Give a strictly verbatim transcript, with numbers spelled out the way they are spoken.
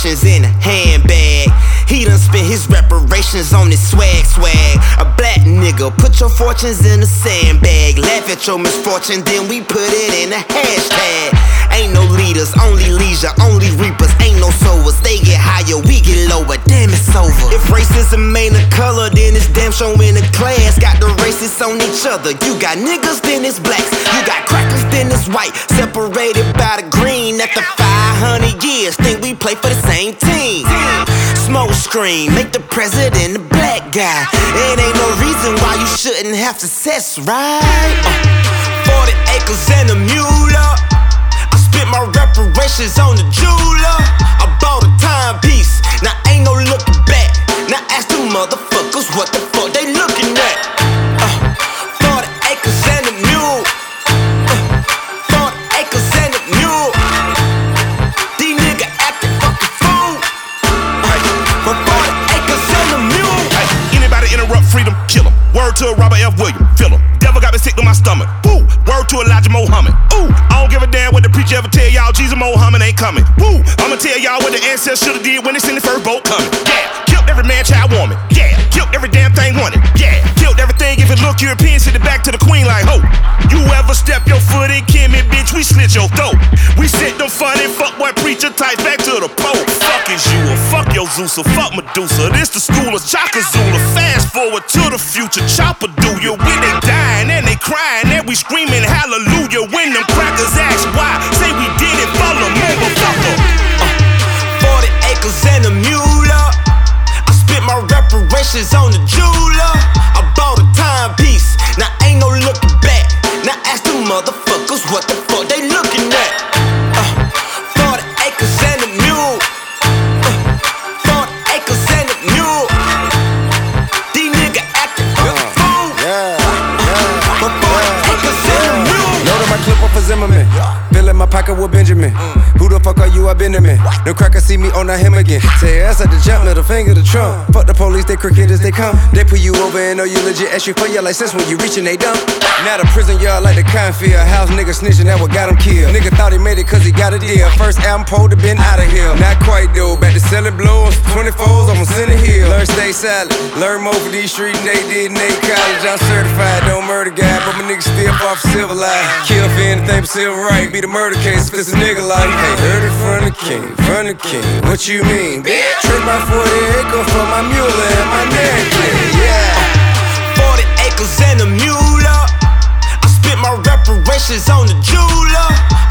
reparations in a handbag. He done spent his reparations on his swag swag. A black nigga, put your fortunes in a sandbag. Laugh at your misfortune, then we put it in a hashtag. Ain't no leaders, only leisure, only reapers. Ain't no sowers, they get higher, we get lower. Damn, it's over. If racism ain't a color, then it's damn show in a class. Got the racists on each other. You got niggas, then it's blacks. You got crackers, then it's white. Separated by the green. After five hundred years, think we play for the same team. Smoke screen, make the president a black guy. It ain't no reason why you shouldn't have success, right? Uh, forty acres and a mule up. I spent my reparations on the jeweler. I bought a timepiece, now ain't no looking back. Now ask them motherfuckers what the fuck they looking at. uh, forty acres and a mule. uh, forty acres and a mule. These niggas acting fucking fool. uh, For forty acres and a mule. Hey, anybody interrupt freedom, kill him. Word to Robert F. Williams, feel him. Devil got me sick to my stomach. Woo. Word to Elijah Muhammad. Ooh, I don't give a damn what the preacher ever tell y'all. Jesus Muhammad ain't coming. Woo, I'ma tell y'all what the ancestors shoulda did when they seen the first boat coming. Yeah, killed every man, child, woman. Yeah, killed every damn thing wanted. Yeah, killed everything if it look European. Send it back to the queen like ho. You ever step your foot in Kimmy, bitch? We slit your throat. We sent them funny fuck boy preacher types back to the Pope. Fuck is you, or fuck your Zeus, or fuck Medusa. This the school of Chaka Zula. Fast forward to the future, Chopper do you when they dying and they crying and we screaming hallelujah when them crackers ask why. Say we did it for the motherfucker. uh, forty acres and a mule up. I spent my reparations on the jeweler. I bought a timepiece, now ain't no looking back. Now ask them motherfuckers what the fuck they looking at. uh, forty acres and a mule. uh, forty acres and a mule. These niggas acting fucking fool. Yeah, For forty acres and a mule. loaded my clip off of Zimmerman. Filling my pocket with Benjamin. Who the fuck are you? I Benjamin. No cracker see me on that him again. Say ass at the jump, middle finger to Trump. Fuck the police, they crooked as they come. They pull you over and know you legit. Ask you for your license when you reaching they dump. Now the prison yard like the Confield. House nigga snitching, that what got him killed. Nigga thought he made it cause he got a deal. First album pulled to been out of here. Not quite though, back to selling blows. twenty-fours, I'm send it here. Learn stay silent. Learn more for these streets than they did in they college. I'm certified, don't murder guy, but my niggas still off civilized. Kill for anything but civil right. Be the murder case if it's a nigga like hey, heard it from the king, from the king. What you mean, bitch? Trade my forty acres for my mule and my necklace. Yeah. forty acres and a mule up. I spent my reparations on the jeweler.